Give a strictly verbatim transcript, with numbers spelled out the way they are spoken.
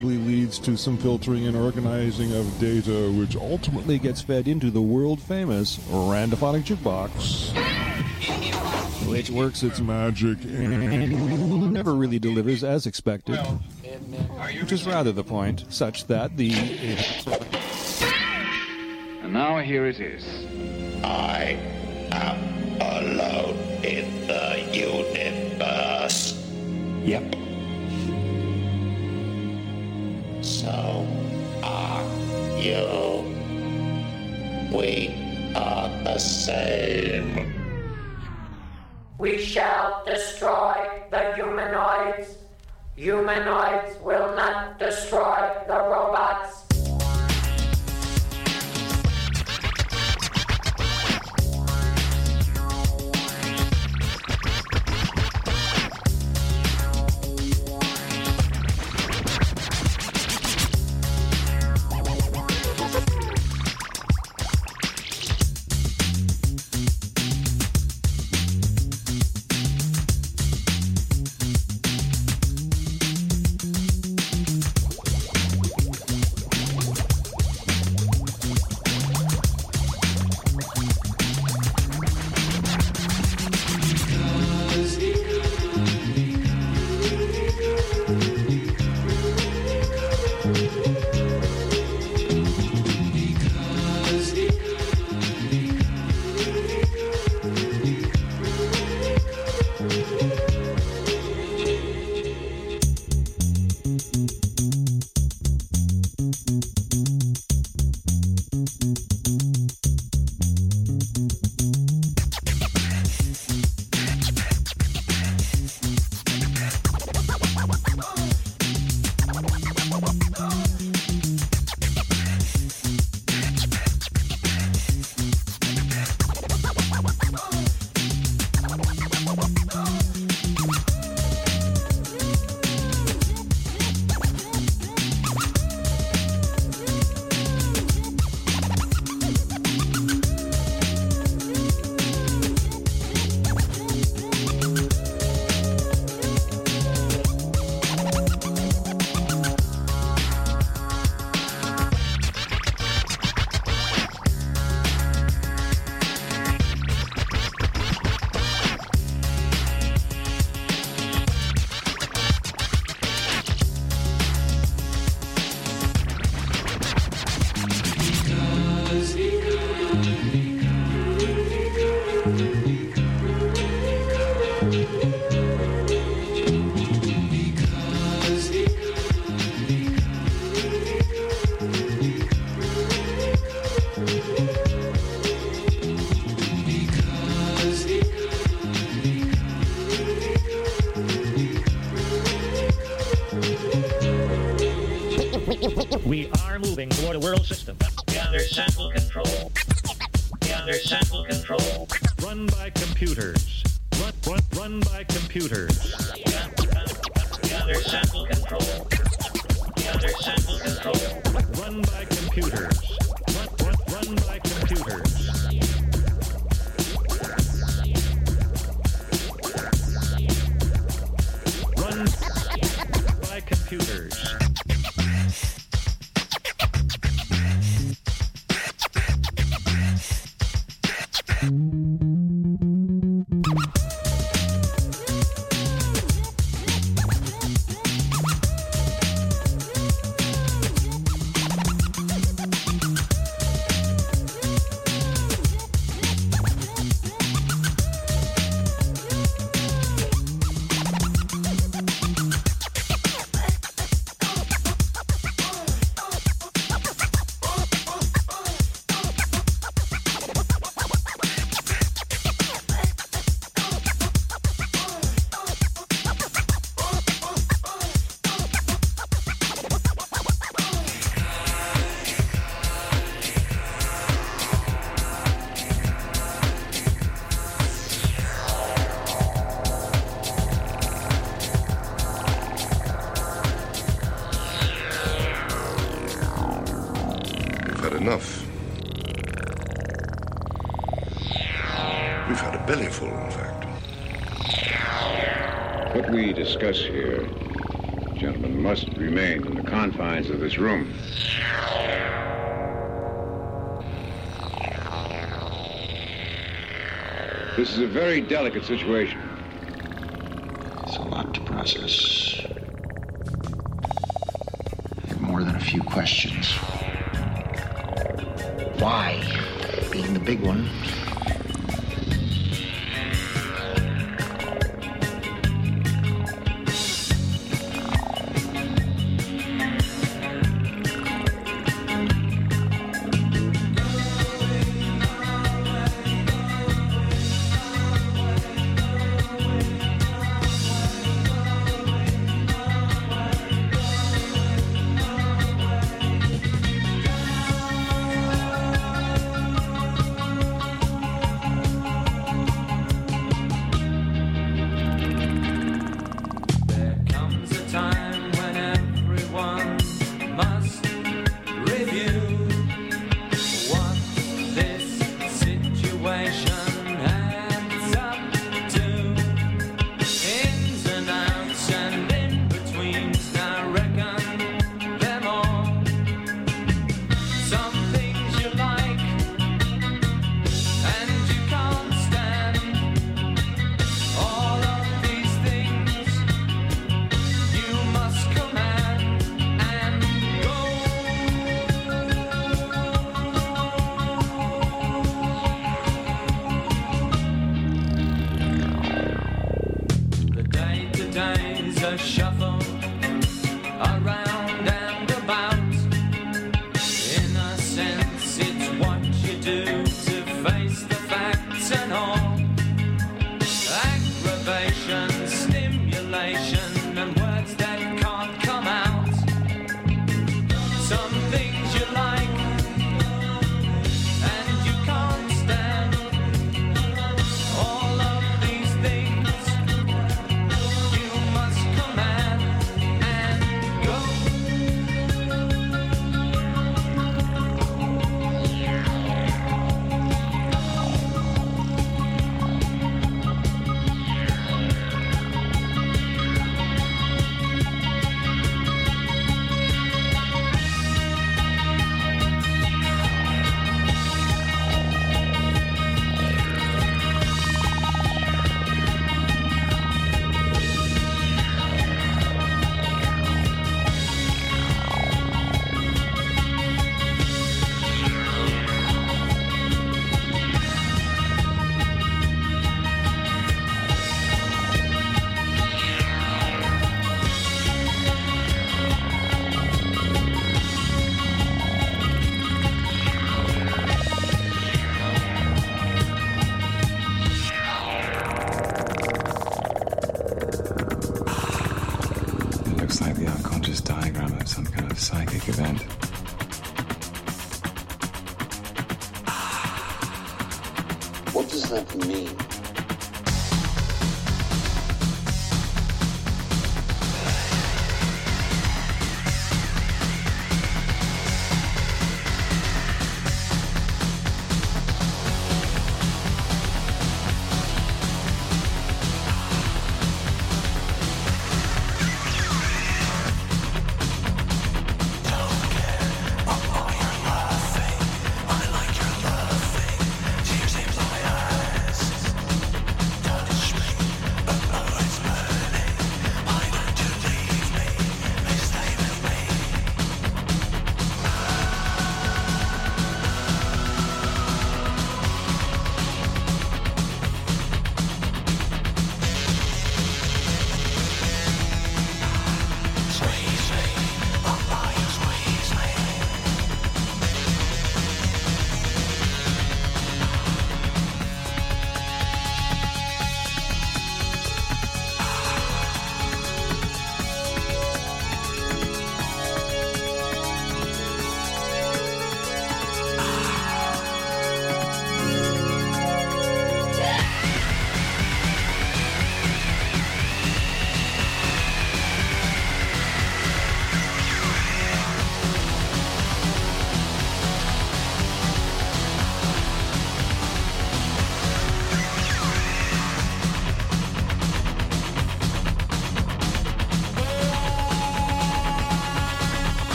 leads to some filtering and organizing of data, which ultimately gets fed into the world-famous Randophonic Jukebox, which works its magic and never really delivers as expected, which is rather the point, such that the... And now here it is. I am alone in the universe. Yep. So are you. We are the same. We shall destroy the humanoids. Humanoids will not destroy the robots. We are moving toward a world system. Under central control. Under central control. Run by computers. Run, run, run by computers. Under central control. Under central control. Run by computers. Run, run, run by computers. Run by computers. Enough. We've had a bellyful, in fact. What we discuss here gentlemen must remain in the confines of this room. This is a very delicate situation. It's a lot to process. I have more than a few questions. Why, being the big one. Psychic event. What does that mean?